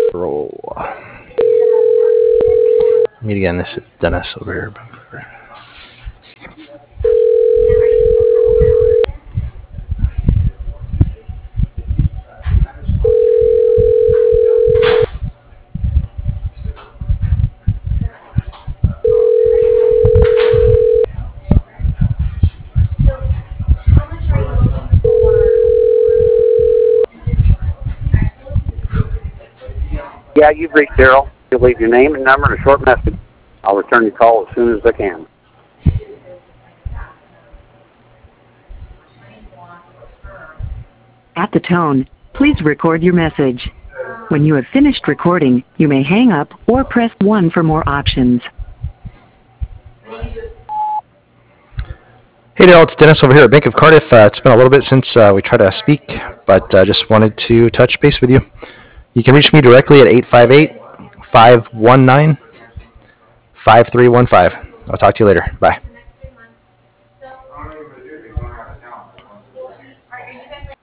Roll. Meet again. This is Dennis over here. Yeah, you've reached Daryl. You'll leave your name and number and a short message. I'll return your call as soon as I can. At the tone, please record your message. When you have finished recording, you may hang up or press 1 for more options. Hey Daryl, it's Dennis over here at Bank of Cardiff. It's been a little bit since we tried to speak, but just wanted to touch base with you. You can reach me directly at 858-519-5315. I'll talk to you later. Bye.